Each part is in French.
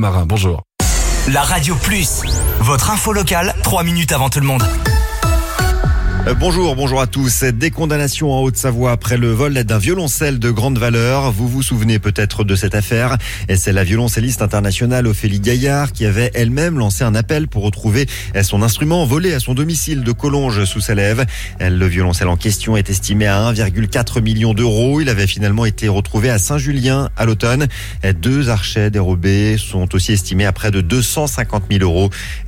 Marin, bonjour. La Radio Plus, votre info locale, 3 minutes avant tout le monde. Bonjour à tous. Des condamnations en Haute-Savoie après le vol d'un violoncelle de grande valeur. Vous vous souvenez peut-être de cette affaire. Et c'est la violoncelliste internationale Ophélie Gaillard qui avait elle-même lancé un appel pour retrouver son instrument volé à son domicile de Collonges sous Salève. Le violoncelle en question est estimé à 1,4 million d'euros. Il avait finalement été retrouvé à Saint-Julien à l'automne. 2 archets dérobés sont aussi estimés à près de 250 000 euros.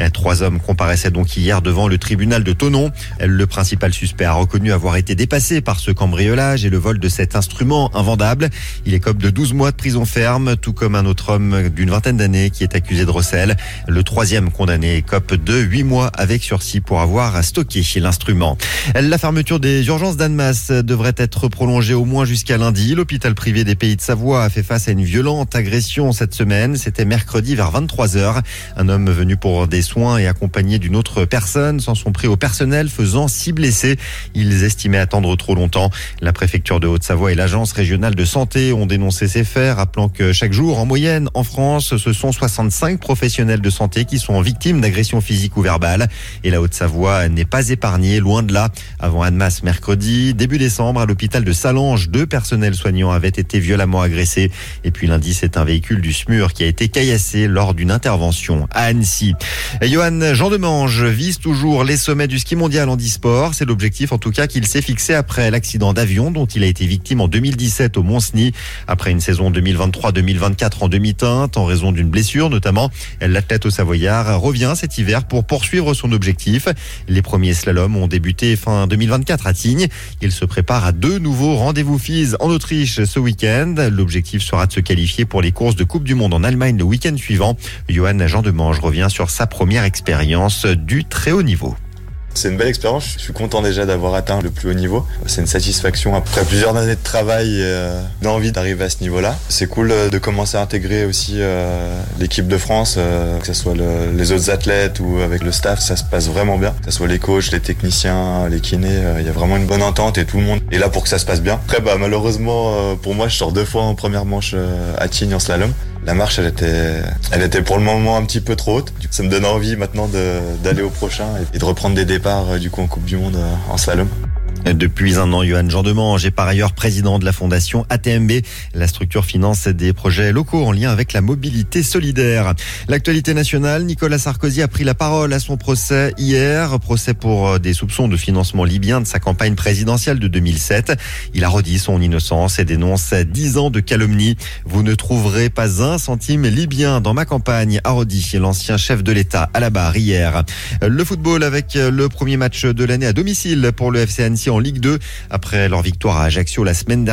3 hommes comparaissaient donc hier devant le tribunal de Thonon. Le principal suspect a reconnu avoir été dépassé par ce cambriolage et le vol de cet instrument invendable. Il écope de 12 mois de prison ferme, tout comme un autre homme d'une vingtaine d'années qui est accusé de recel. Le 3e condamné écope de 8 mois avec sursis pour avoir stocké l'instrument. La fermeture des urgences d'Annemasse devrait être prolongée au moins jusqu'à lundi. L'hôpital privé des Pays de Savoie a fait face à une violente agression cette semaine. C'était mercredi vers 23h. Un homme venu pour des soins et accompagné d'une autre personne s'en sont pris au personnel, faisant 6 blessés. Ils estimaient attendre trop longtemps. La préfecture de Haute-Savoie et l'agence régionale de santé ont dénoncé ces faits, rappelant que chaque jour, en moyenne, en France, ce sont 65 professionnels de santé qui sont victimes d'agressions physiques ou verbales. Et la Haute-Savoie n'est pas épargnée, loin de là. Avant Annemasse mercredi, début décembre, à l'hôpital de Salange, 2 personnels soignants avaient été violemment agressés. Et puis lundi, c'est un véhicule du SMUR qui a été caillassé lors d'une intervention à Annecy. Johan Gendemenge vise toujours les sommets du ski mondial en e-sport. C'est l'objectif en tout cas qu'il s'est fixé après l'accident d'avion dont il a été victime en 2017 au Mont-Cenis. Après une saison 2023-2024 en demi-teinte en raison d'une blessure notamment, l'athlète au Savoyard revient cet hiver pour poursuivre son objectif. Les premiers slaloms ont débuté fin 2024 à Tignes. Il se prépare à 2 nouveaux rendez-vous FIS en Autriche ce week-end. L'objectif sera de se qualifier pour les courses de Coupe du Monde en Allemagne le week-end suivant. Johan Gendemenge revient sur sa première expérience du très haut niveau. C'est une belle expérience, je suis content déjà d'avoir atteint le plus haut niveau. C'est une satisfaction après plusieurs années de travail et d'envie d'arriver à ce niveau-là. C'est cool de commencer à intégrer aussi l'équipe de France, que ce soit les autres athlètes ou avec le staff, ça se passe vraiment bien. Que ce soit les coachs, les techniciens, les kinés, il y a vraiment une bonne entente et tout le monde est là pour que ça se passe bien. Après, malheureusement, pour moi, je sors 2 fois en première manche à Tignes en slalom. La marche, elle était pour le moment un petit peu trop haute. Ça me donne envie maintenant d'aller au prochain et de reprendre des départs en Coupe du Monde en slalom. Depuis un an, Johan Gendemenge est par ailleurs président de la fondation ATMB. La structure finance des projets locaux en lien avec la mobilité solidaire. L'actualité nationale, Nicolas Sarkozy a pris la parole à son procès hier. Procès pour des soupçons de financement libyen de sa campagne présidentielle de 2007. Il a redit son innocence et dénonce 10 ans de calomnie. Vous ne trouverez pas un centime libyen dans ma campagne, a redit l'ancien chef de l'État à la barre hier. Le football avec le premier match de l'année à domicile pour le FC Annecy en Ligue 2 après leur victoire à Ajaccio la semaine dernière.